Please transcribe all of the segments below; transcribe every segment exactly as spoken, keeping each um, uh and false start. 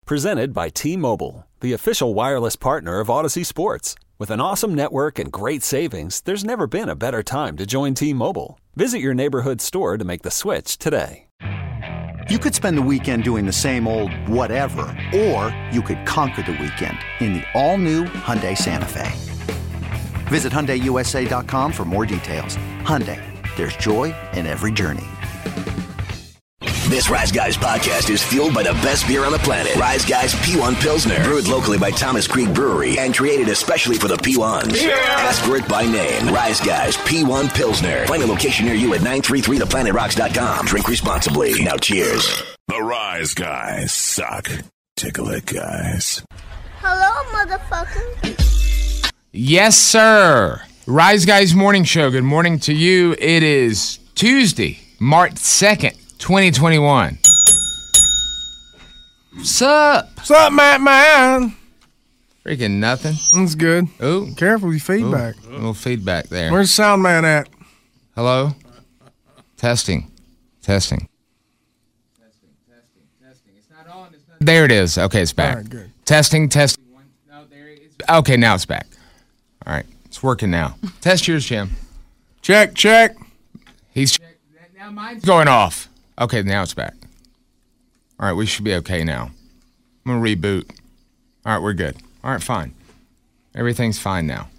Presented by T-Mobile, the official wireless partner of Odyssey Sports. With an awesome network and great savings, there's never been a better time to join T-Mobile. Visit your neighborhood store to make the switch today. You could spend the weekend doing the same old whatever, or you could conquer the weekend in the all-new Hyundai Santa Fe. Visit Hyundai U S A dot com for more details. Hyundai, there's joy in every journey. This Rise Guys podcast is fueled by the best beer on the planet. Rise Guys P one Pilsner. Brewed locally by Thomas Creek Brewery and created especially for the P ones. Yeah. Ask for it by name. Rise Guys P one Pilsner. Find a location near you at nine three three the planet rocks dot com. Drink responsibly. Now cheers. The Rise Guys suck. Tickle it, guys. Hello, motherfucker. Yes, sir. Rise Guys Morning Show. Good morning to you. It is Tuesday, March second. twenty twenty-one. What's up? What's up, Matt Man? Freaking nothing. That's good. Oh, careful with your feedback. Ooh, a little feedback there. Where's Sound Man at? Hello? Testing. Testing. Testing, testing, testing. It's not on. It's not... There it is. Okay, it's back. All right, good. Testing, testing. No, there it is. Okay, now it's back. All right, it's working now. Test yours, Jim. Check, check. He's now mine's going off. Okay, now it's back. All right, we should be okay now. I'm going to reboot. All right, we're good. All right, fine. Everything's fine now.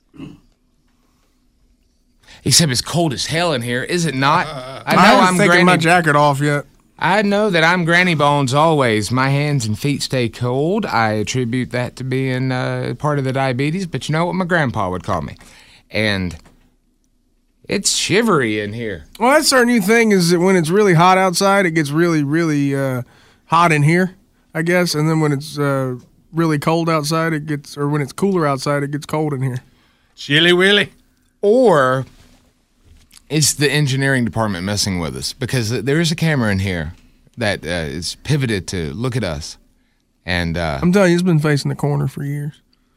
Except it's cold as hell in here, is it not? Uh, I know I haven't I'm taken granny, my jacket off yet. I know that I'm Granny Bones always. My hands and feet stay cold. I attribute that to being uh, part of the diabetes, but you know what my grandpa would call me. And... it's shivery in here. Well, that's our new thing is that when it's really hot outside, it gets really, really uh, hot in here, I guess. And then when it's uh, really cold outside, it gets, or when it's cooler outside, it gets cold in here. Chilly willy. Or it's the engineering department messing with us because there is a camera in here that uh, is pivoted to look at us. And uh, I'm telling you, it's been facing the corner for years.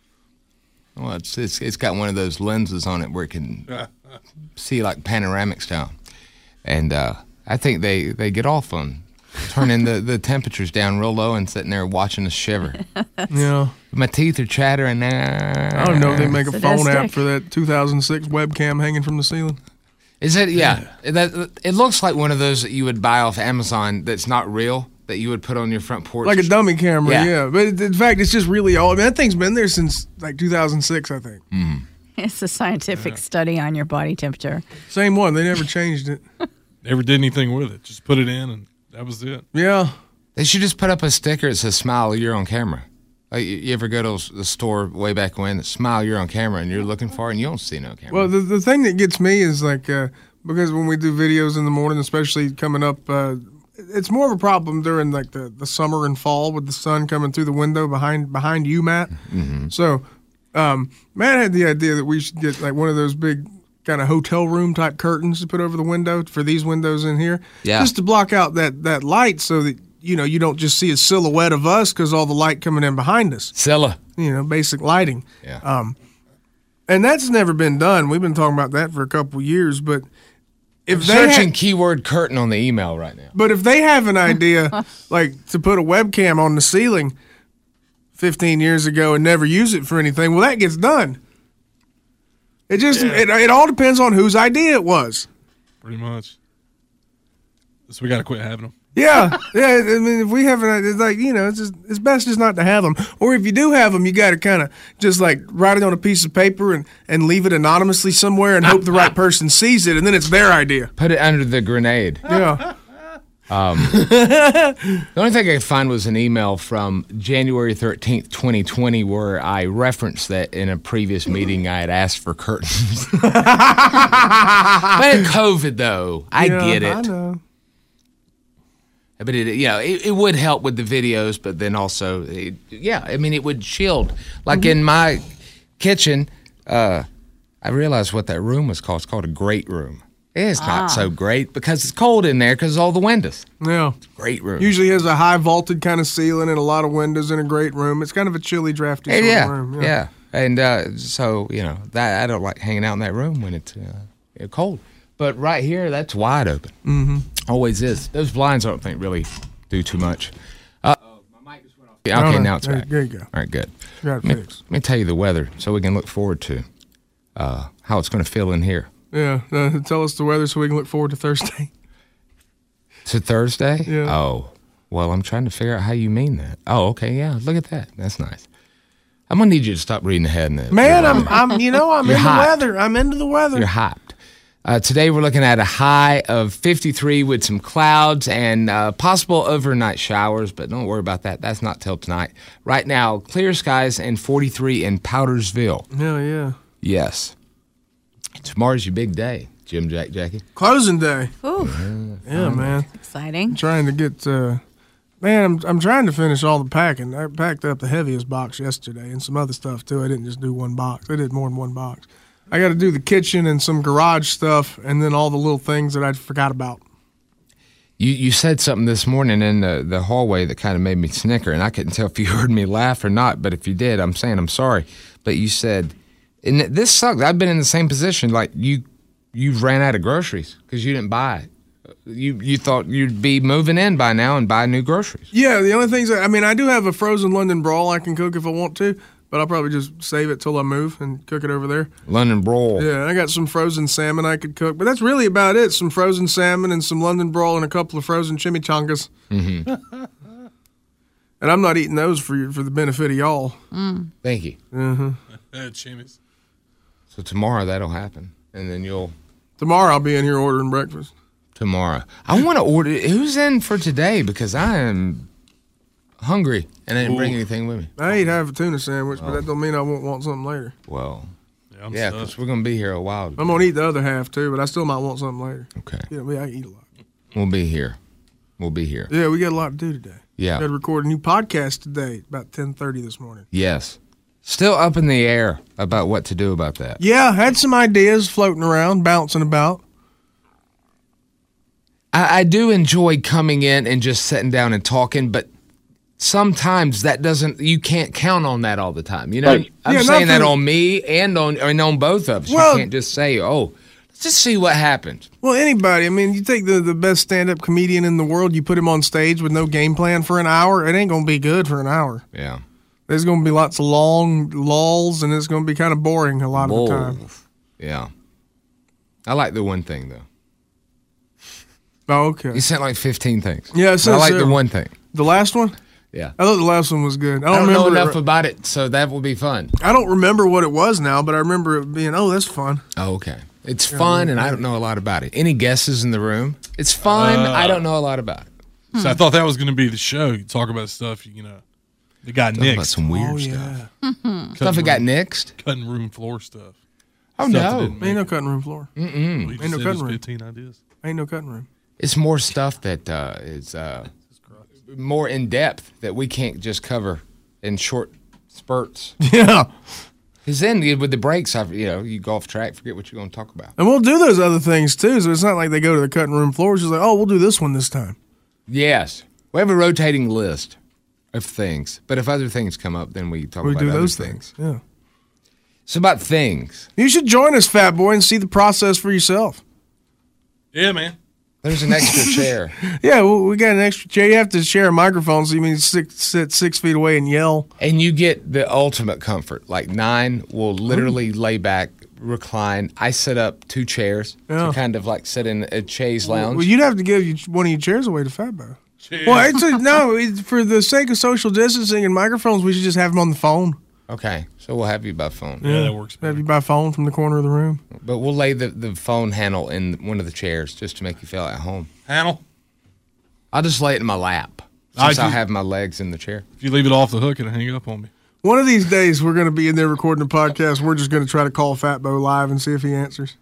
Well, it's it's it's got one of those lenses on it where it can see like panoramic style, and uh, I think they, they get off on turning the, the temperatures down real low and sitting there watching us shiver. Yeah, my teeth are chattering. I don't know if they make a so phone app for that two thousand six webcam hanging from the ceiling. Is it? Yeah, yeah. That it looks like one of those that you would buy off Amazon that's not real. That you would put on your front porch. Like a dummy camera, yeah. yeah. But in fact, it's just really old. I mean, that thing's been there since like two thousand six, I think. Mm. It's a scientific yeah. study on your body temperature. Same one. They never changed it. Never did anything with it. Just put it in and that was it. Yeah. They should just put up a sticker that says, smile, you're on camera. Like, you ever go to the store way back when, smile, you're on camera, and you're looking for it, and you don't see no camera. Well, the, the thing that gets me is like, uh, because when we do videos in the morning, especially coming up, uh, it's more of a problem during like the, the summer and fall with the sun coming through the window behind behind you, Matt. Mm-hmm. So um, Matt had the idea that we should get like one of those big kind of hotel room type curtains to put over the window for these windows in here, yeah. just to block out that, that light so that you know you don't just see a silhouette of us because all the light coming in behind us. Scylla. You know, basic lighting. Yeah. Um, and that's never been done. We've been talking about that for a couple of years, but. If I'm searching ha- keyword curtain on the email right now. But if they have an idea, like to put a webcam on the ceiling fifteen years ago and never use it for anything, well, that gets done. It just yeah. it, it all depends on whose idea it was. Pretty much. So we got to quit having them. Yeah, yeah. I mean, if we have an, it's like you know, it's just it's best just not to have them. Or if you do have them, you got to kind of just like write it on a piece of paper and, and leave it anonymously somewhere and hope the right person sees it, and then it's their idea. Put it under the grenade. Yeah. Um, the only thing I could find was an email from January thirteenth, twenty twenty, where I referenced that in a previous meeting I had asked for curtains. But COVID though, I yeah, get it. I know. But it, you know, it, it would help with the videos, but then also, it, yeah, I mean, it would shield. Like mm-hmm. in my kitchen, uh, I realized what that room was called. It's called a great room. It's ah. not so great because it's cold in there because of all the windows. Yeah. It's a great room. Usually has a high vaulted kind of ceiling and a lot of windows in a great room. It's kind of a chilly, drafty sort yeah, of room. Yeah, yeah. And uh, so, you know, that I don't like hanging out in that room when it's uh, cold. But right here, that's wide open. Mm-hmm. Always is. Those blinds, I don't think, really do too much. Uh, oh, my mic just went off Yeah, okay, No, no, now it's there, back. there you go. All right, good. Got it Let me, fixed. let me tell you the weather so we can look forward to uh, how it's going to feel in here. Yeah, uh, tell us the weather so we can look forward to Thursday. To Thursday? Yeah. Oh, well, I'm trying to figure out how you mean that. Oh, okay, yeah, look at that. That's nice. I'm going to need you to stop reading ahead in it. Man, I'm, I'm, you know, I'm You're into the hot. weather. I'm into the weather. You're hyped. Uh, today we're looking at a high of fifty-three with some clouds and uh, possible overnight showers, but don't worry about that. That's not till tonight. Right now, clear skies and forty-three in Powdersville. Hell yeah. Yes. Tomorrow's your big day, Jim, Jack, Jackie. Closing day. Ooh, Yeah, man. exciting. Trying to get, uh, man, I'm I'm trying to finish all the packing. I packed up the heaviest box yesterday and some other stuff too. I didn't just do one box. I did more than one box. I got to do the kitchen and some garage stuff, and then all the little things that I forgot about. You you said something this morning in the, the hallway that kind of made me snicker, and I couldn't tell if you heard me laugh or not, but if you did, I'm saying I'm sorry. But you said, and this sucks. I've been in the same position. Like, you you ran out of groceries because you didn't buy it. You, you thought you'd be moving in by now and buy new groceries. Yeah, the only things, that, I mean, I do have a frozen London Brawl I can cook if I want to, but I'll probably just save it till I move and cook it over there. London Brawl. Yeah, I got some frozen salmon I could cook, but that's really about it. Some frozen salmon and some London Brawl and a couple of frozen chimichangas. Mm-hmm. And I'm not eating those for for the benefit of y'all. Mm. Thank you. Uh-huh. Chimmy's. So tomorrow that'll happen, and then you'll... Tomorrow I'll be in here ordering breakfast. Tomorrow. I want to order... Who's in for today? Because I am hungry, and I didn't bring Ooh. anything with me. I ate half a tuna sandwich, but that don't mean I won't want something later. Well, Yeah, I'm yeah, stuffed. because we're going to be here a while. I'm going to eat the other half, too, but I still might want something later. Okay. Yeah, we I eat a lot. We'll be here. We'll be here. Yeah, we got a lot to do today. Yeah. Got to record a new podcast today, about ten thirty this morning. Yes. Still up in the air about what to do about that. Yeah, had some ideas floating around, bouncing about. I, I do enjoy coming in and just sitting down and talking, but sometimes that doesn't, you can't count on that all the time. You know, Right. I'm Yeah, saying that nothing- on me and on, and on both of us. Well- you can't just say, oh, let's just see what happens. Well, anybody. I mean, you take the, the best stand-up comedian in the world, you put him on stage with no game plan for an hour, it ain't going to be good for an hour. Yeah. There's going to be lots of long lulls, and it's going to be kind of boring a lot of the time. Whoa. Yeah. I like the one thing, though. Oh, okay. You sent like fifteen things. Yeah, it But I says like the several. one thing. The last one? Yeah. I thought the last one was good. I don't, I don't know remember enough it, about it, so that will be fun. I don't remember what it was now, but I remember it being, oh, that's fun. Oh, okay. It's fun, and I don't know a lot about it. Any guesses in the room? It's fun. Uh, I don't know a lot about it. So I thought that was going to be the show. You talk about stuff, you know, that got Talk about nixed. some weird Oh, stuff. yeah. Stuff that got nixed? Cutting room floor stuff. Oh, Stuff that no. didn't make Ain't no it. cutting room floor. Well, you Ain't just no said cutting there's room. fifteen ideas. Ain't no cutting room. It's more stuff that uh, is uh, more in depth that we can't just cover in short spurts. Yeah. Because then you- with the breaks, I've, you know, you go off track, forget what you're going to talk about. And we'll do those other things, too, so it's not like they go to the cutting room floor. It's just like, oh, we'll do this one this time. Yes. We have a rotating list of things. But if other things come up, then we talk We about do other those things. things. Yeah. It's about things. You should join us, Fat Boy, and see the process for yourself. Yeah, man. There's an extra chair. Yeah, well, we got an extra chair. You have to share a microphone, so you mean sit, sit six feet away and yell. And you get the ultimate comfort. Like nine will literally lay back, recline. I set up two chairs Yeah. to kind of like sit in a chaise lounge. Well, you'd have to give you one of your chairs away to Fat Boy. Cheers. Well, it's a, no, it's, for the sake of social distancing and microphones, we should just have them on the phone. Okay, so we'll have you by phone. yeah, that works. Have you by phone from the corner of the room. But we'll lay the, the phone handle in one of the chairs just to make you feel at home. Handle. I'll just lay it in my lap I since I do- have my legs in the chair. If you leave it off the hook, it'll hang up on me. One of these days, we're going to be in there recording a podcast. We're just going to try to call Fat Bo live and see if he answers.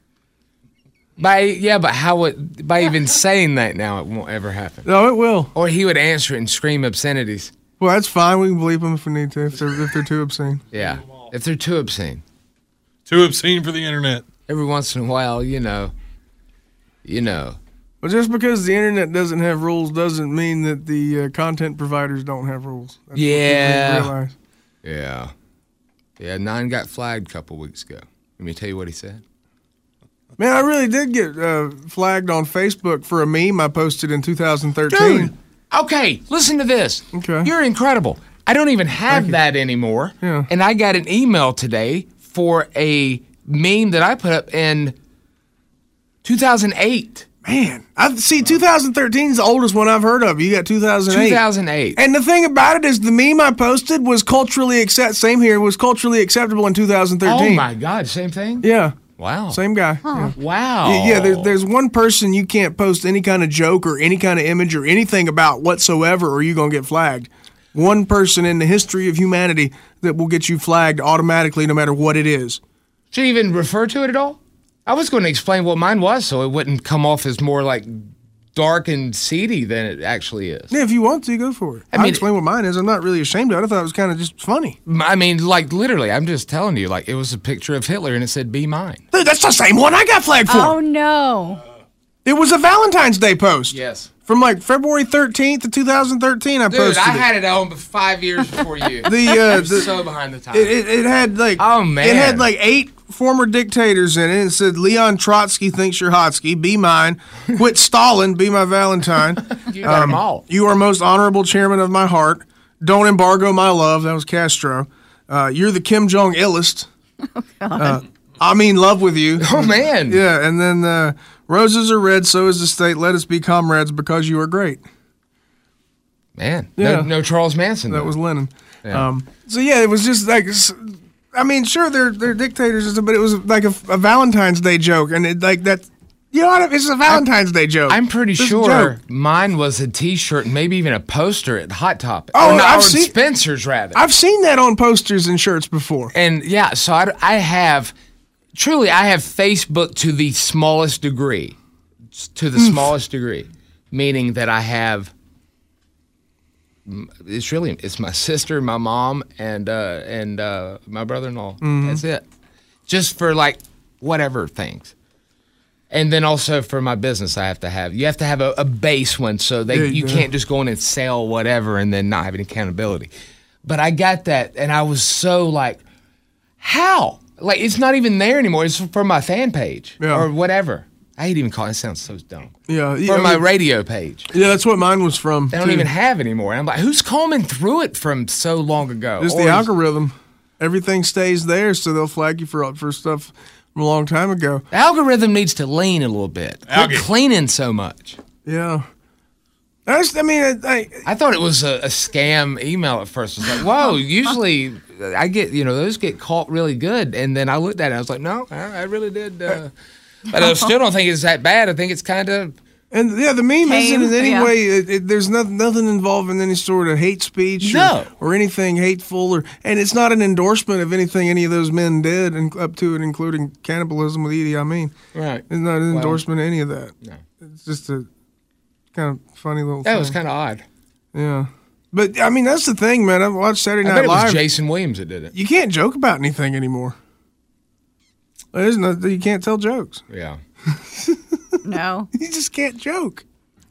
By yeah, but how would by even saying that now it won't ever happen? No, it will. Or he would answer it and scream obscenities. Well, that's fine. We can bleep them if we need to, if they're, if they're too obscene. Yeah, if they're too obscene. Too obscene for the internet. Every once in a while, you know, you know. Well, just because the internet doesn't have rules doesn't mean that the uh, content providers don't have rules. That's what people need to Yeah. realize. Yeah. Yeah, Nine got flagged a couple weeks ago. Let me tell you what he said. Man, I really did get uh, flagged on Facebook for a meme I posted in two thousand thirteen. Dude, okay, listen to this. Okay. You're incredible. I don't even have that anymore. Yeah. And I got an email today for a meme that I put up in two thousand eight. Man, I see. twenty thirteen is the oldest one I've heard of. You got two thousand eight. two thousand eight. And the thing about it is, the meme I posted was culturally accept. Same here was culturally acceptable in two thousand thirteen. Oh my God, same thing. Yeah. Wow. Same guy. Yeah. Wow. Yeah, yeah there's, there's one person you can't post any kind of joke or any kind of image or anything about whatsoever, or you're going to get flagged. One person in the history of humanity that will get you flagged automatically no matter what it is. Should you even refer to it at all? I was going to explain what mine was so it wouldn't come off as more like dark and seedy than it actually is. Yeah, if you want to, go for it. I I'll mean, explain what mine is. I'm not really ashamed of it. I thought it was kind of just funny. I mean, like, literally, I'm just telling you, like, it was a picture of Hitler and it said, be mine. Dude, that's the same one I got flagged for. Oh, no. It was a Valentine's Day post. Yes. From like February thirteenth to two thousand thirteen, I Dude, posted I it. had it on five years before you. The, uh, I'm the, so behind the times. It, it, it had like Oh, man. It had like eight former dictators in it. It said Leon Trotsky thinks you're Hotsky, be mine. Quit Stalin, be my Valentine. You got them all. You are most honorable chairman of my heart. Don't embargo my love. That was Castro. Uh, you're the Kim Jong illest. Oh, God. Uh, I mean, love with you. Oh, man. Yeah, and then uh, roses are red, so is the state. Let us be comrades because you are great. Man, Yeah. no, no Charles Manson. That though. was Lenin. Yeah. Um, so yeah, it was just like, s- I mean, sure they're they're dictators, and stuff, but it was like a, a Valentine's Day joke, and it like that. You know what? It's a Valentine's Day joke. I'm pretty It's a sure joke. mine was a T-shirt and maybe even a poster at Hot Topic. Oh, or, not, I've or seen- Spencer's rather. I've seen that on posters and shirts before. And yeah, so I, I have, truly, I have Facebook to the smallest degree, to the smallest degree, meaning that I have. It's really it's my sister, my mom, and uh, and uh, my brother-in-law. Mhm. That's it. Just for like whatever things. And then also for my business, I have to have you have to have a, a base one, so they Yeah, you yeah. can't just go in and sell whatever and then not have any accountability. But I got that, and I was so like, how? Like it's not even there anymore. It's for my fan page Yeah. or whatever. I hate even calling it. Sounds so dumb. Yeah, For yeah, I my mean- radio page. Yeah, that's what mine was from. They don't too. even have anymore. And I'm like, who's combing through it from so long ago? Just Or the is- algorithm. Everything stays there, so they'll flag you for for stuff from a long time ago. The algorithm needs to lean a little bit. Quit cleaning so much. Yeah. I, just, I mean, I, I, I thought it was a, a scam email at first. I was like, whoa, usually I get, you know, those get caught really good. And then I looked at it and I was like, no, I, I really did. Uh, but I still don't think it's that bad. I think it's kind of. And yeah, the meme Tame, isn't in any yeah. way. It, it, there's nothing, nothing involving any sort of hate speech, or, No. or anything hateful, or and it's not an endorsement of anything any of those men did, and up to and including cannibalism with Idi Amin. Right. It's not an Well, endorsement of any of that. No. It's just a kind of funny little. That thing. was kind of odd. Yeah, but I mean that's the thing, man. I've watched Saturday I Night bet it was Live. Jason Williams that did it. You can't joke about anything anymore. There's no, you can't tell jokes. Yeah. No. You just can't joke.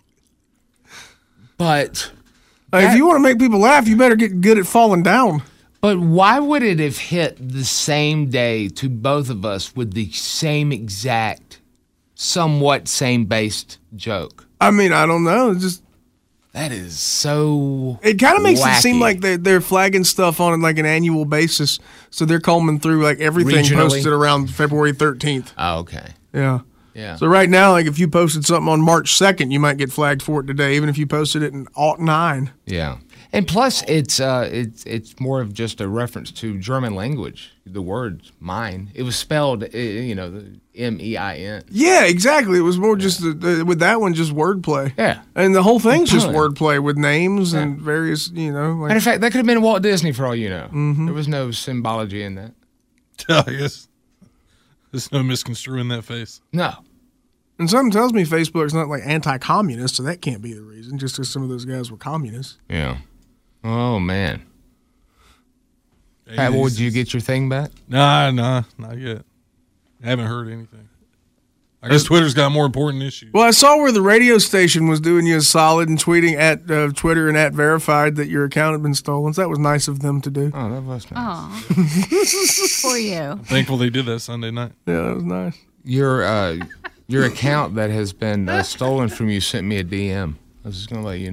But Like, if you want to make people laugh, you better get good at falling down. But why would it have hit the same day to both of us with the same exact, somewhat same based joke? I mean, I don't know. It's just that is so. It kind of makes wacky. it seem like they're, they're flagging stuff on like an annual basis, so they're combing through like everything Regionally? posted around February thirteenth. Oh, okay. Yeah. Yeah. So right now, like if you posted something on March second, you might get flagged for it today, even if you posted it in aught nine. Yeah, and plus it's uh, it's it's more of just a reference to German language. The word "mine." It was spelled, uh, you know, the M E I N. Yeah, exactly. It was more just the, with that one, just wordplay. Yeah. And the whole thing's just Pun. wordplay with names and various, you know. Like, Matter of fact, that could have been Walt Disney for all you know. Mhm. There was no symbology in that. I guess there's no misconstruing that face. No. And something tells me Facebook's not like anti-communist, so that can't be the reason. Just because some of those guys were communists. Yeah. Oh man. Pat, well, did you get your thing back? Nah, nah, not yet. I haven't heard anything. I guess Twitter's got more important issues. Well, I saw where the radio station was doing you a solid and tweeting at uh, Twitter and at verified that your account had been stolen. So that was nice of them to do. Oh, that was nice. Aw. For you. Thankful they did that Sunday night. Yeah, that was nice. Your uh, your account that has been uh, stolen from you sent me a D M. I was just gonna let you know.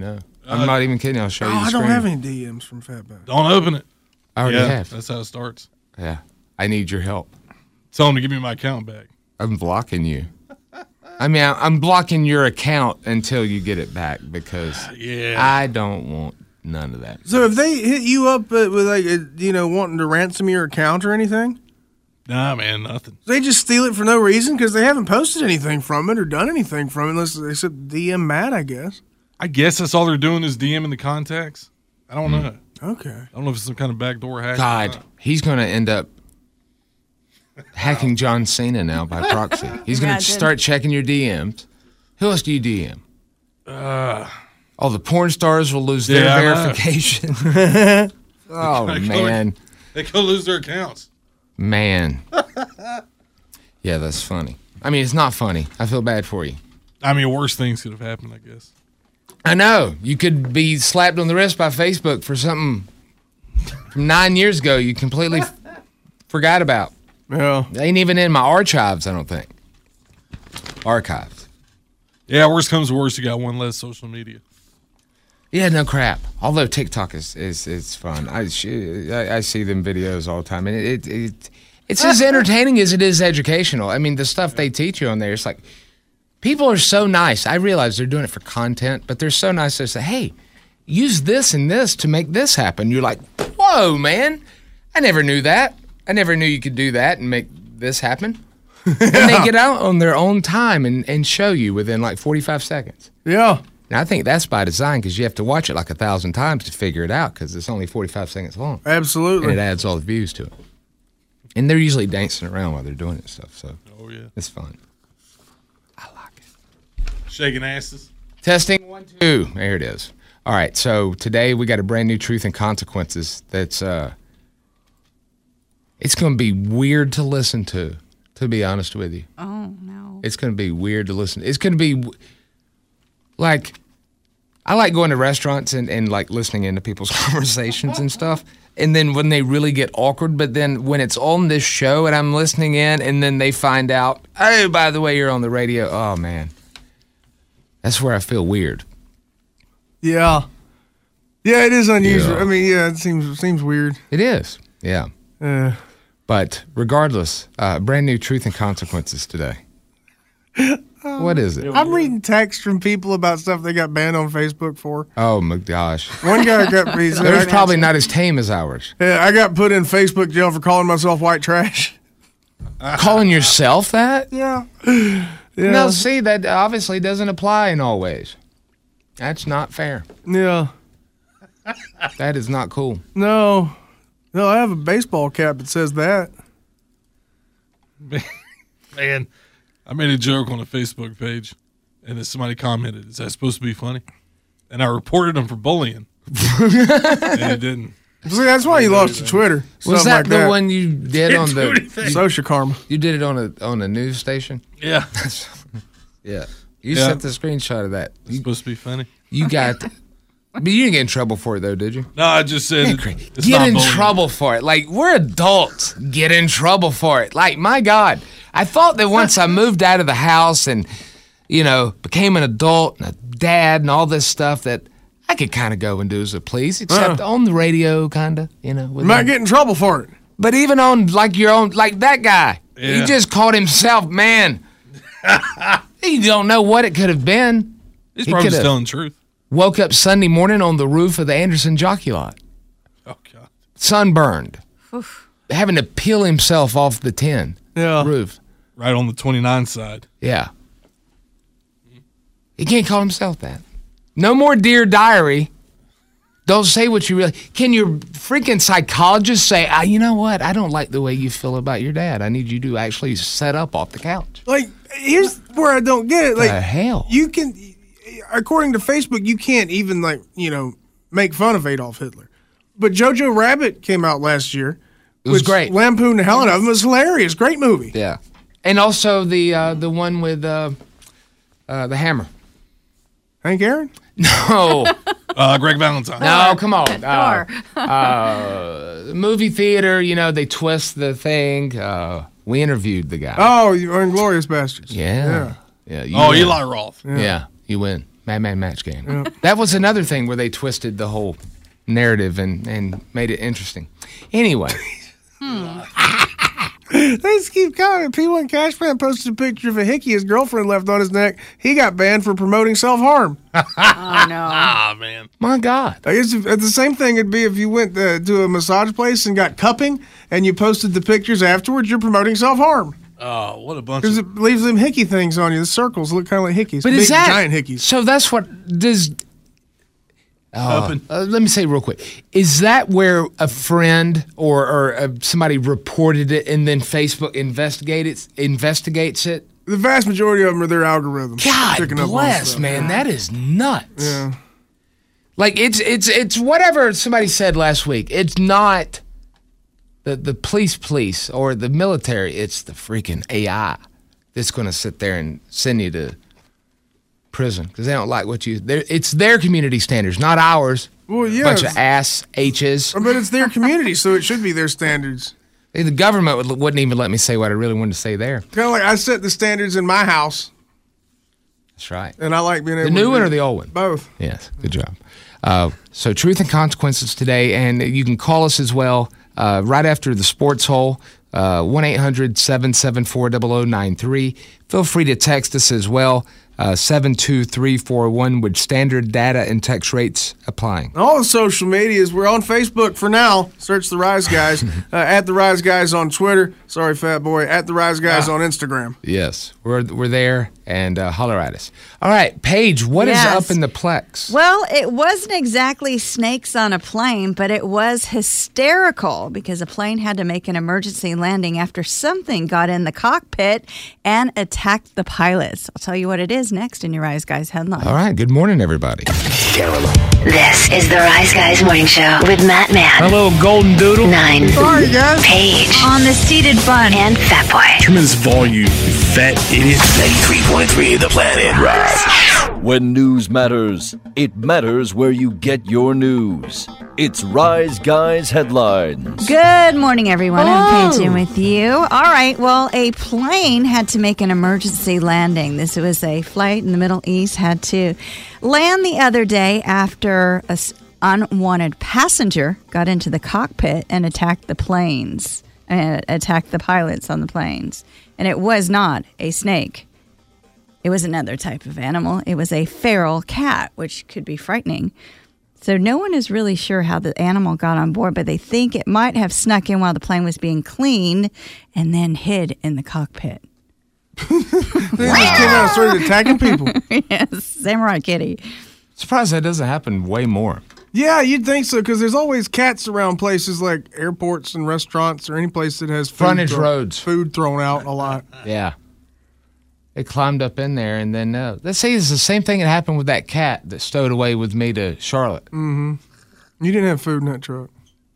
I'm not even kidding. I'll show Oh, you the I screen. don't have any D Ms from Fatback. Don't open it. I already yeah, have. That's how it starts. Yeah. I need your help. Tell him to give me my account back. I'm blocking you. I mean, I- I'm blocking your account until you get it back because Yeah. I don't want none of that. So if they hit you up uh, with like uh, you know wanting to ransom your account or anything, Nah, man, nothing. they just steal it for no reason because they haven't posted anything from it or done anything from it unless they said D M Matt, I guess. I guess that's all they're doing is DMing the contacts. I don't know. Okay. I don't know if it's some kind of backdoor hack. or God, not. he's going to end up hacking John Cena now by proxy. He's going to Imagine. start checking your D Ms. Who else do you D M? Uh, All the porn stars will lose their Yeah, I know. verification. Oh, man. They could lose their accounts. Man. Yeah, that's funny. I mean, it's not funny. I feel bad for you. I mean, worse things could have happened, I guess. I know. You could be slapped on the wrist by Facebook for something from nine years ago you completely f- forgot about. Yeah. They ain't even in my archives, I don't think. Archives. Yeah, worse comes to worse, you got one less social media. Yeah, no crap. Although TikTok is is, is fun. I, sh- I I see them videos all the time, and it, it, it it's as entertaining as it is educational. I mean, the stuff they teach you on there, it's like people are so nice. I realize they're doing it for content, but they're so nice to say, "Hey, use this and this to make this happen." You're like, "Whoa, man! I never knew that. I never knew you could do that and make this happen." And they get out on their own time and, and show you within like forty-five seconds. Yeah. Now, I think that's by design because you have to watch it like a thousand times to figure it out because it's only forty-five seconds long. Absolutely. And it adds all the views to it. And they're usually dancing around while they're doing it stuff, so Oh, yeah. it's fun. Shaking asses. Testing, one, two. There it is. All right, so today we got a brand new Truth and Consequences that's, uh, it's going to be weird to listen to, to be honest with you. Oh, no. It's going to be weird to listen. It's going to be w- like, I like going to restaurants and, and like listening into people's conversations and stuff. And then when they really get awkward, but then when it's on this show and I'm listening in and then they find out, oh, by the way, you're on the radio. Oh, man. That's where I feel weird. Yeah. Yeah, it is unusual. Yeah. I mean, yeah, it seems seems weird. It is. Yeah. Uh, But regardless, uh, brand new Truth and Consequences today. What is it? I'm reading texts from people about stuff they got banned on Facebook for. Oh, my gosh. One guy got he said, There's I- probably not as tame as ours. Yeah, I got put in Facebook jail for calling myself white trash. Calling yourself that? Yeah. Yeah. No, see, that obviously doesn't apply in all ways. That's not fair. Yeah. That is not cool. No. No, I have a baseball cap that says that. Man, I made a joke on a Facebook page, and then somebody commented, "Is that supposed to be funny?" And I reported them for bullying, and it didn't. See, that's why you lost your Twitter. Was Something that like the that. one you did on Didn't do the? anything. You, Social karma. you did it on a on a news station. Yeah, Yeah, you Yeah. sent the screenshot of that. it's You, supposed to be funny. you got, but you didn't get in trouble for it though, did you? No, I just said it- it's Get not in bullying. trouble for it. Like, we're adults. Get in trouble for it. Like, my God. I thought that once I moved out of the house and, you know, became an adult and a dad and all this stuff that I could kind of go and do as I please, except on the radio, kind of, you know. You with might them. get in trouble for it. But even on, like, your own, like that guy. He Yeah. just called himself man. He don't know what it could have been. He's He probably just could've- telling the truth. Woke up Sunday morning on the roof of the Anderson Jockey Lot. Oh God. Sunburned. Having to peel himself off the tin Yeah. roof. Right on the twenty-nine side. Yeah. He can't call himself that. No more Dear Diary. Don't say what you really... Can your freaking psychologist say, ah, you know what? I don't like the way you feel about your dad. I need you to actually set up off the couch. Like, here's where I don't get it. Like, The hell? you can, according to Facebook, you can't even, like, you know, make fun of Adolf Hitler. But Jojo Rabbit came out last year. It was which great. Lampooned the hell out of him. It was hilarious. Great movie. Yeah. And also the uh, the one with uh, uh, the hammer. Hank Aaron? No. Uh, Greg Valentine. No, come on. Uh, Thor. uh, the movie theater, you know, they twist the thing. Uh, we interviewed the guy. Oh, you are Inglorious Bastards. Yeah. Yeah. you Oh, win. Eli Roth. Yeah. you win. Madman Match Game. That was another thing where they twisted the whole narrative and, and made it interesting. Anyway. They just keep coming. P one Cashman posted a picture of a hickey his girlfriend left on his neck. He got banned for promoting self-harm. Oh, no. Ah, man. My God. I guess if, it's the same thing it'd be if you went uh, to a massage place and got cupping and you posted the pictures afterwards, you're promoting self-harm. Oh, what a bunch Because of... it leaves them hickey things on you. The circles look kind of like hickeys. But Big, is that giant hickeys. So that's what does. Uh, Cupping. uh, let me say real quick: is that where a friend or or uh, somebody reported it and then Facebook investigates investigates it? The vast majority of them are their algorithms. God picking up on bless, stuff. man, that is nuts. Yeah. Like it's it's it's whatever somebody said last week. It's not the the police police or the military. It's the freaking A I that's going to sit there and send you to prison because they don't like what you. It's their community standards, not ours. Well, yeah. Bunch of ass H's. But it's their community, so it should be their standards. The government would, wouldn't even let me say what I really wanted to say there. Kind of like I set the standards in my house, That's right. and I like being able The to new do one or it. the old one? Both. Yes, good job. Uh, so Truth and Consequences today, and you can call us as well uh, right after the sports hole, uh, one eight hundred seven seven four zero zero nine three. Feel free to text us as well, uh, seven two three four one with standard data and text rates applying. All the social medias. We're on Facebook for now. Search The Rise Guys. uh, at The Rise Guys on Twitter. Sorry, fat boy. At The Rise Guys Ah. on Instagram. Yes, we're we're there, and uh, holler at us. All right, Paige, what is Yes. up in the Plex? Well, it wasn't exactly snakes on a plane, but it was hysterical because a plane had to make an emergency landing after something got in the cockpit and attacked the pilots. I'll tell you what it is next in your Rise Guys headline. All right, good morning, everybody. This is the Rise Guys Morning Show with Matt Man. Hello, Golden Doodle. Nine. Sorry, guys. Paige. On the seated bun. And Fat Boy. Tremendous volume, you fat idiot. ninety-three point three The Planet. Rise. When news matters, it matters where you get your news. It's Rise Guys Headlines. Good morning, everyone. I'm Paige in with you. All right. Well, a plane had to make an emergency landing. This was a flight in the Middle East, had to land the other day after an unwanted passenger got into the cockpit and attacked the planes, uh, attacked the pilots on the planes. And it was not a snake. It was another type of animal. It was a feral cat, which could be frightening. So no one is really sure how the animal got on board, but they think it might have snuck in while the plane was being cleaned and then hid in the cockpit. They just came out and started attacking people. Yes, Samurai Kitty. Surprised that doesn't happen way more. Yeah, you'd think so, because there's always cats around places like airports and restaurants or any place that has food Frontage thrown- roads. food thrown out a lot. Yeah. They climbed up in there, and then uh, let's say it's the same thing that happened with that cat that stowed away with me to Charlotte. Mm-hmm. You didn't have food in that truck.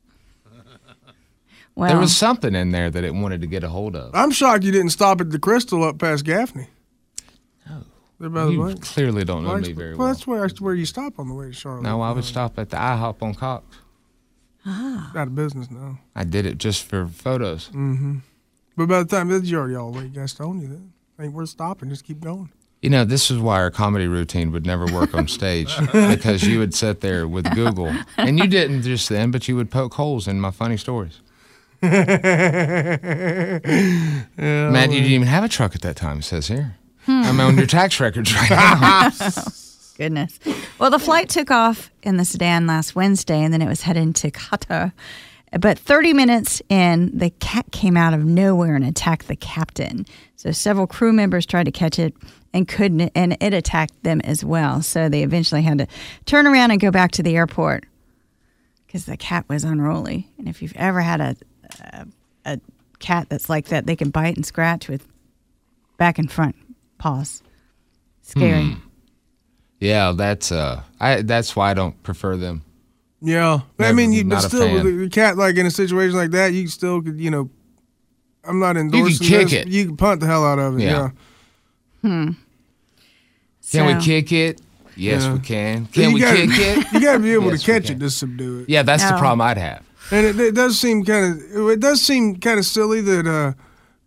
Well, There was something in there that it wanted to get a hold of. I'm shocked you didn't stop at the Crystal up past Gaffney. Oh. They're by the You lake. clearly don't know Well, me very well, well. that's where, where you stop on the way to Charlotte. No, I would stop at the IHOP on Cox. Out of business now. I did it just for photos. Mm-hmm. But by the time that you're already all the way, guys told you that. Ain't worth stopping. Just keep going. You know, this is why our comedy routine would never work on stage, because you would sit there with Google, and you didn't just then, but you would poke holes in my funny stories. Yeah, Matt, you didn't even have a truck at that time, it says here. I'm on your tax records right now. Goodness. Well, the flight took off in the Sudan last Wednesday, and then it was headed to Qatar. But thirty minutes in, the cat came out of nowhere and attacked the captain. So several crew members tried to catch it and couldn't, and it attacked them as well. So they eventually had to turn around and go back to the airport because the cat was unruly. And if you've ever had a, a a cat that's like that, they can bite and scratch with back and front paws. Scary. Hmm. Yeah, that's uh, I. That's why I don't prefer them. Yeah. I Never- mean, you, but not a still, with fan. a cat, like in a situation like that, you still could, you know, I'm not endorsing kick this. it. You can punt the hell out of it. Yeah. Yeah. Hmm. Can we So- kick it? Yes, Yeah. we can. Can You we gotta- kick it? You got to be able Yes, to we catch can. it to subdue it. Yeah, that's the Oh. problem I'd have. And it, it does seem kind of it does seem kind of silly that uh,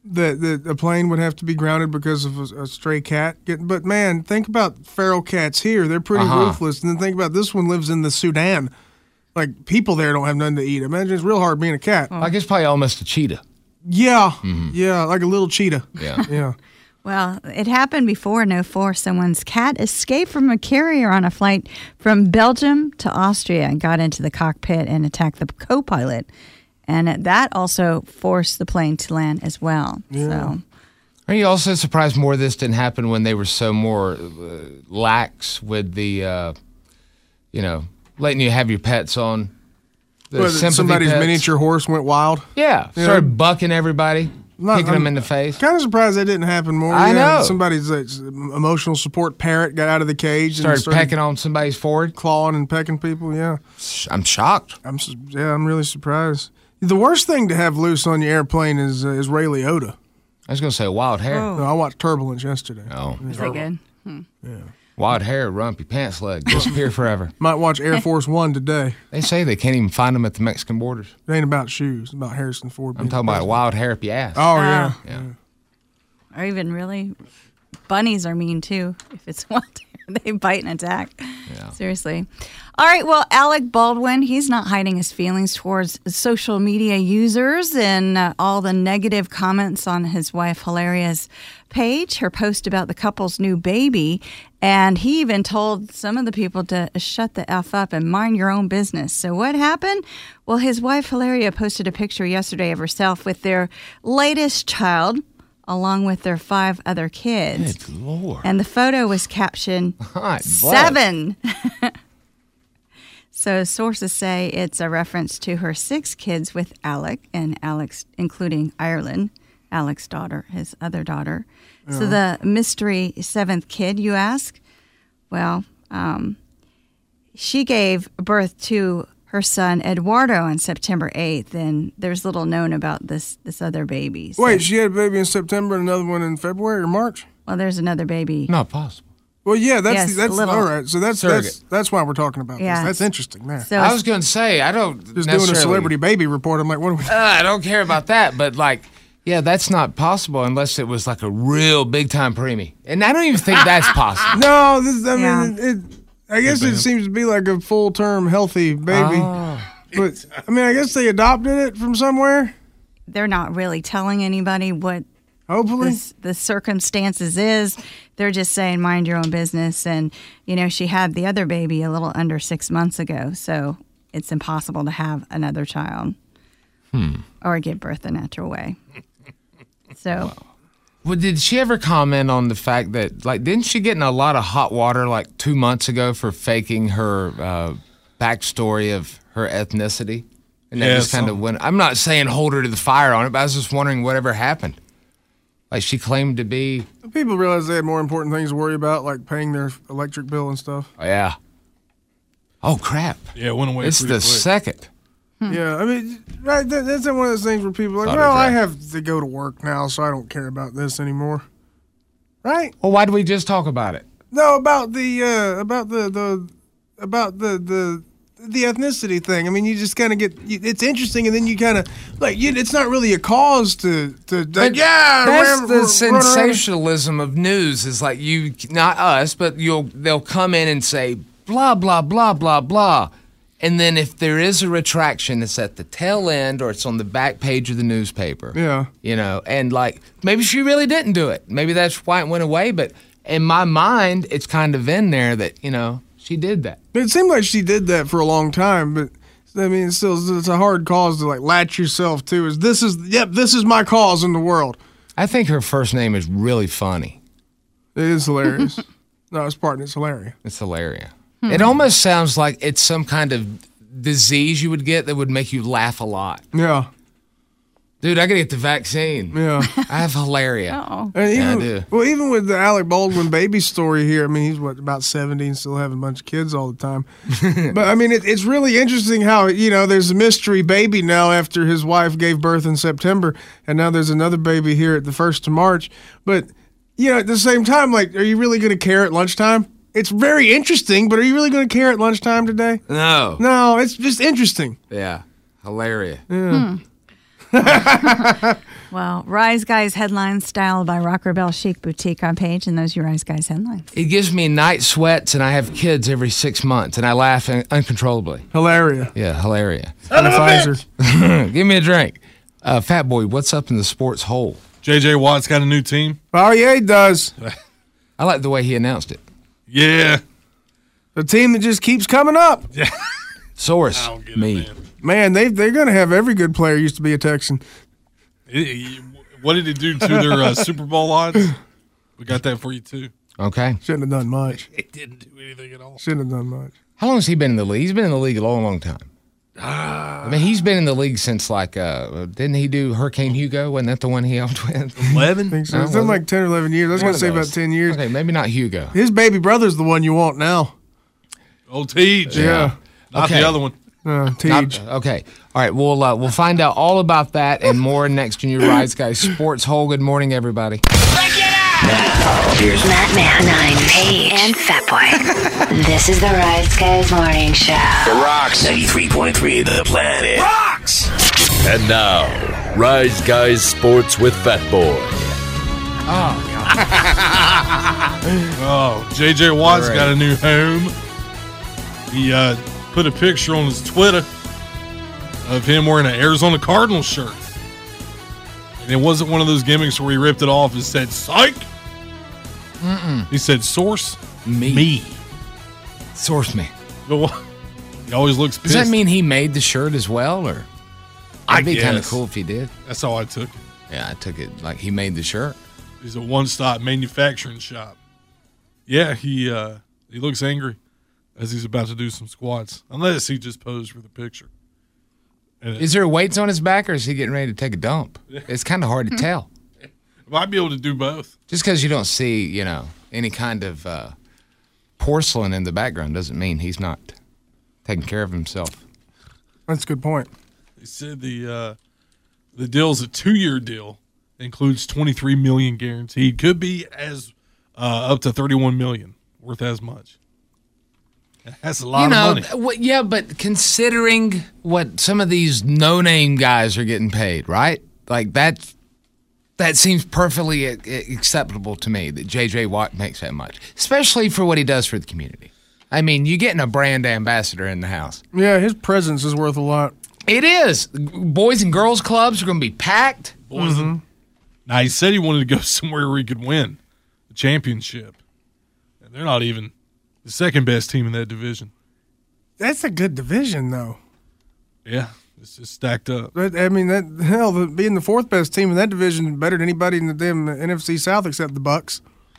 that, that a plane would have to be grounded because of a, a stray cat getting. But man, think about feral cats here; they're pretty Uh-huh. ruthless. And then think about this one lives in the Sudan. Like people there don't have nothing to eat. Imagine it's real hard being a cat. I guess probably almost a cheetah. Yeah, yeah, like a little cheetah. Yeah. Yeah. Well, it happened before in oh four. Someone's cat escaped from a carrier on a flight from Belgium to Austria and got into the cockpit and attacked the co-pilot. And that also forced the plane to land as well. Yeah. So, Are you also surprised more of this didn't happen when they were so more uh, lax with the, uh, you know, letting you have your pets on? The Well, sympathy somebody's pets? miniature horse went wild. Yeah, Yeah. started bucking everybody, Not- kicking them I'm in the face. Kind of surprised that didn't happen more. I Yeah, know. Somebody's like, emotional support parrot got out of the cage Started, and pecking on somebody's forehead. clawing and pecking people. Yeah, I'm shocked. I'm su- yeah, I'm really surprised. The worst thing to have loose on your airplane is uh, is Ray Liotta. I was going to say wild hair. Oh. No, I watched Turbulence yesterday. Oh, is that good? Hmm. wild hair, rumpy pants leg, disappear forever. Might watch Air Force One today. They say they can't even find them at the Mexican borders. It ain't about shoes. It's about Harrison Ford. I'm talking about a wild hair up your ass. Oh yeah. Yeah. Or even really, bunnies are mean too. If it's wild hair, they bite and attack. Yeah. Seriously. All right. Well, Alec Baldwin, he's not hiding his feelings towards social media users and uh, all the negative comments on his wife Hilaria's page, her post about the couple's new baby. And he even told some of the people to shut the F up and mind your own business. So what happened? Well, his wife Hilaria posted a picture yesterday of herself with their latest child, along with their five other kids. Good Lord. And the photo was captioned Hot seven. So sources say it's a reference to her six kids with Alec, and Alex, including Ireland, Alec's daughter, his other daughter. So the mystery seventh kid, you ask? Well, um, she gave birth to her son Eduardo on September eighth, and there's little known about this this other baby. So- Wait, she had a baby in September and another one in February or March? well, there's another baby. Not possible. Well, yeah, that's Yes, that's little. all right. So that's Surrogate. that's that's why we're talking about Yeah. this. That's interesting there. So I was going to say, I don't Just doing a necessarily- celebrity baby report. I'm like, what are we? Uh, I don't care about that, but like, yeah, that's not possible unless it was like a real big time preemie. And I don't even think that's possible. No, this. I Yeah. mean, it. I guess it seems to be like a full term healthy baby. Oh. But I mean, I guess they adopted it from somewhere. they're not really telling anybody what Hopefully, the, the circumstances is. They're just saying mind your own business. And, you know, she had the other baby a little under six months ago. So it's impossible to have another child Hmm. or give birth the natural way. So Well, did she ever comment on the fact that, like, didn't she get in a lot of hot water like two months ago for faking her uh, backstory of her ethnicity? And that Yeah, just kind of some- went. I'm not saying hold her to the fire on it, but I was just wondering whatever happened. Like, she claimed to be, people realize they had more important things to worry about, like paying their electric bill and stuff. oh, yeah. Oh, crap. Yeah, it went away. It's pretty the quick. second. Yeah, I mean, right. That, that's one of those things where people are like, Thought well, it I was. have to go to work now, so I don't care about this anymore. Right? Well, why did we just talk about it? No, about the uh, about the the about the the the ethnicity thing. I mean, you just kind of get you, it's interesting, and then you kind of like you, it's not really a cause to to like, But yeah. that's ram- the run around. sensationalism of news. Is like you, not us, but you'll they'll come in and say blah blah blah blah blah, and then if there is a retraction, it's at the tail end or it's on the back page of the newspaper. Yeah. You know, and like maybe she really didn't do it. Maybe that's why it went away. But in my mind, it's kind of in there that you know she did that. It seemed like she did that for a long time, but I mean, it's still it's a hard cause to like latch yourself to. Is this is yep, this is my cause in the world. I think her first name is really funny. It is hilarious. No, it's part. It's hilarious. It's hilarious. It almost sounds like it's some kind of disease you would get that would make you laugh a lot. Yeah. Dude, I gotta get the vaccine. Yeah. I have hilaria. oh, And Yeah, I even, do. well, even with the Alec Baldwin baby story here, I mean, he's what about seventy and still having a bunch of kids all the time. But I mean, it, it's really interesting how you know there's a mystery baby now after his wife gave birth in September, and now there's another baby here at the first of March. But you know, at the same time, like, are you really going to care at lunchtime? It's very interesting, but are you really going to care at lunchtime today? No. No, it's just interesting. Yeah. Hilaria. Yeah. Well, Rise Guys headlines styled by Rocker Bell Chic Boutique on page, and those are your Rise Guys headlines. It gives me night sweats, and I have kids every six months, and I laugh un- uncontrollably. Hilaria. Yeah, hilaria. And a Pfizer. Give me a drink. Uh, Fat Boy, what's up in the sports hole? J J. Watt's got a new team. Oh, yeah, he does. I like the way he announced it. Yeah. The team that just keeps coming up. Yeah. Source, me. It, man. Man, they, they're going to have every good player used to be a Texan. It, what did it do to their uh, Super Bowl odds? We got that for you, too. Okay. Shouldn't have done much. It didn't do anything at all. Shouldn't have done much. How long has he been in the league? He's been in the league a long, long time. I mean, he's been in the league since, like, uh, didn't he do Hurricane Hugo? Wasn't that the one he helped with? eleven? I think so. No, It's been was like ten or eleven years. I was One going to of say those. about ten years. Okay, maybe not Hugo. His baby brother's the one you want now. Oh, Tej. Yeah. Not Okay. the other one. Uh, Not- Tej. okay. All right. We'll uh, we'll find out all about that and more next in your Rise Guys Sports Hole. Good morning, everybody. Now, here's Matt Man, Paige, and Fat Boy. This is the Rise Guys Morning Show. The Rocks. ninety-three point three The Planet. Rocks! And now, Rise Guys Sports with Fat Boy. Oh, J J. Watt's Great. got a new home. He uh, put a picture on his Twitter of him wearing an Arizona Cardinals shirt. And it wasn't one of those gimmicks where he ripped it off and said, psych. Mm-mm. He said, source Me. me. Source me. But what- He always looks Does pissed. that mean he made the shirt as well, or? I It'd be kind of guess. cool if he did. That's how I took it. Yeah, I took it like he made the shirt. He's a one-stop manufacturing shop. Yeah, he uh, he looks angry as he's about to do some squats, unless he just posed for the picture. And it Is there weights on his back, or is he getting ready to take a dump? It's kind of hard to tell. might be able to do both. Just because you don't see, you know, any kind of uh, porcelain in the background doesn't mean he's not taking care of himself. That's a good point. He said the uh, the deal's a two-year deal, includes twenty-three million dollars guaranteed. Could be as uh, up to thirty-one million dollars, worth as much. That's a lot you know, of money. what- yeah, but considering what some of these no-name guys are getting paid, right? Like that, that seems perfectly a- a- acceptable to me that J J. Watt makes that much, especially for what he does for the community. I mean, you're getting a brand ambassador in the house. Yeah, his presence is worth a lot. It is. Boys and girls clubs are going to be packed. Boys and- Now, he said he wanted to go somewhere where he could win the championship. And they're not even the second best team in that division. That's a good division, though. Yeah, it's just stacked up. But, I mean, that hell, the, being the fourth best team in that division is better than anybody in the damn N F C South except the Bucks.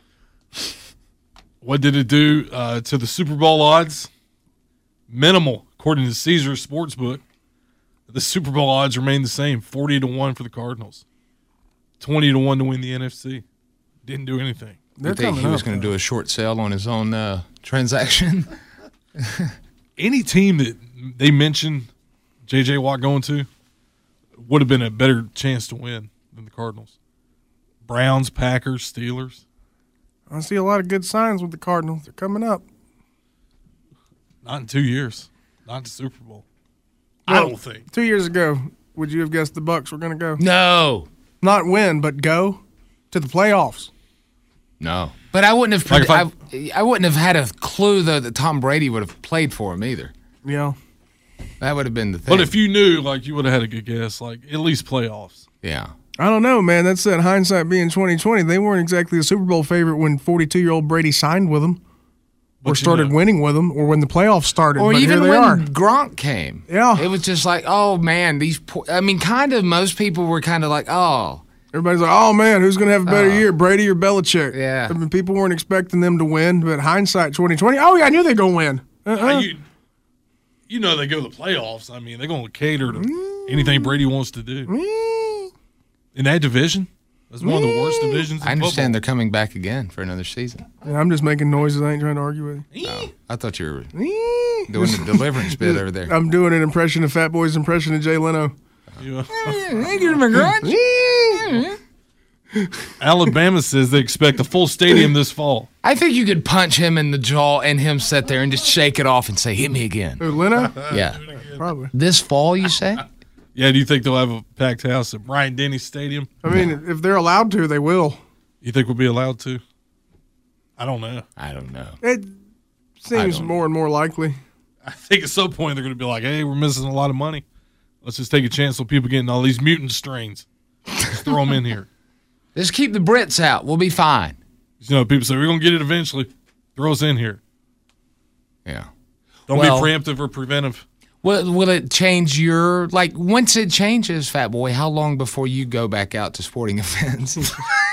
What did it do uh, to the Super Bowl odds? Minimal, according to Caesars Sportsbook. The Super Bowl odds remain the same, forty to one for the Cardinals, twenty to one to win the N F C. Didn't do anything. You think he was going to do a short sale on his own uh, transaction? Any team that they mentioned J J. Watt going to would have been a better chance to win than the Cardinals. Browns, Packers, Steelers. I see a lot of good signs with the Cardinals. They're coming up. Not in two years. Not the Super Bowl. I don't think. Two years ago, would you have guessed the Bucks were going to go? No. Not win, but go to the playoffs. No. But I wouldn't have. Like if I, I wouldn't have had a clue though that Tom Brady would have played for him either. Yeah. That would have been the thing. But if you knew, like, you would have had a good guess, like, at least playoffs. yeah. I don't know, man. That's that hindsight being twenty twenty. They weren't exactly a Super Bowl favorite when forty-two-year-old Brady signed with them But or you started know- winning with them or when the playoffs started. Or but even here they when are. Gronk came. Yeah. It was just like, oh man, these. Poor, I mean, kind of. Most people were kind of like, oh. Everybody's like, oh, man, who's going to have a better Uh, year, Brady or Belichick? Yeah. I mean, people weren't expecting them to win, but hindsight twenty twenty, oh, yeah, I knew they'd go win. Uh-uh. Uh, you, you know they go to the playoffs. I mean, they're going to cater to anything Brady wants to do. In that division, that's one of the worst divisions in I understand football. they're coming back again for another season. Yeah, I'm just making noises. I ain't trying to argue with you. Oh, I thought you were Eee. doing the deliverance bit over there. I'm doing an impression of Fat Boy's impression of Jay Leno. You know? Thank you, McGrath. Alabama says they expect a full stadium this fall. I think you could punch him in the jaw and him sit there and just shake it off and say, hit me again. Who, Leno? Yeah. Probably. This fall, you say? Yeah, do you think they'll have a packed house at Bryant Denny Stadium? I mean, no. if they're allowed to, they will. You think we'll be allowed to? I don't know. I don't know. It seems more and more likely. I think at some point they're going to be like, hey, we're missing a lot of money. Let's just take a chance on people getting all these mutant strains. Just throw them in here. Just keep the Brits out. We'll be fine. You know, people say, we're going to get it eventually. Throw us in here. Yeah. Don't well, be preemptive or preventive. Will, will it change your, like, once it changes, Fat Boy, how long before you go back out to sporting events?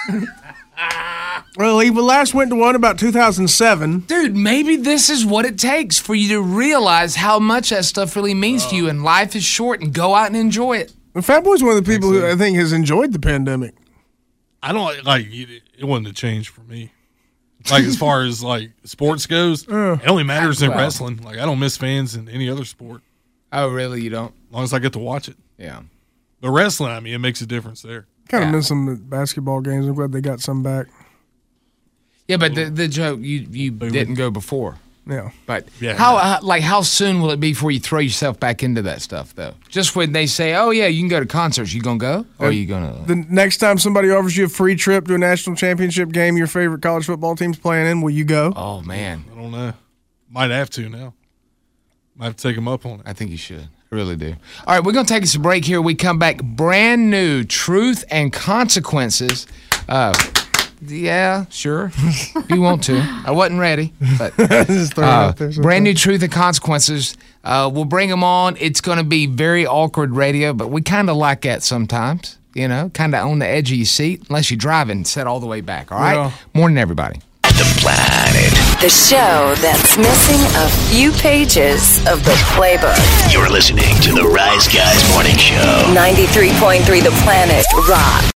Well, he last went to one about two thousand seven. Dude, maybe this is what it takes for you to realize how much that stuff really means uh, to you, and life is short, and go out and enjoy it. Well, Fat Boy's one of the people who I think has enjoyed the pandemic. I don't, like, it wasn't a change for me. Like, as far as, like, sports goes, uh, it only matters in well, wrestling. Like, I don't miss fans in any other sport. Oh, really? You don't? As long as I get to watch it. Yeah. But wrestling, I mean, it makes a difference there. Kind of yeah. miss some basketball games. I'm glad they got some back. Yeah, but the the joke, you, you didn't go before. Yeah. But yeah, how, no. uh, like, how soon will it be before you throw yourself back into that stuff, though? Just when they say, oh, yeah, you can go to concerts, you going to go? Or are you going to? The next time somebody offers you a free trip to a national championship game your favorite college football team's playing in, will you go? Oh, man. I don't know. Might have to now. Might have to take them up on it. I think you should. I really do. All right, we're going to take us a break here. We come back brand new Truth and Consequences. Uh, yeah, sure. If you want to. I wasn't ready. But Just throw it uh, out there brand new Truth and Consequences. Uh, we'll bring them on. It's going to be very awkward radio, but we kind of like that sometimes. You know, kind of on the edge of your seat, unless you're driving, set all the way back. All right? Yeah. Morning, everybody. The Planet. The show that's missing a few pages of the playbook. You're listening to the Rise Guys Morning Show. ninety-three point three The Planet Rock.